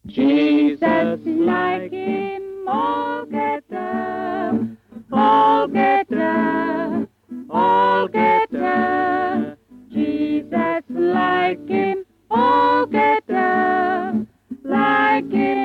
Jesus like him, all get down, all get down, all get down. Jesus like him, all get down, like him.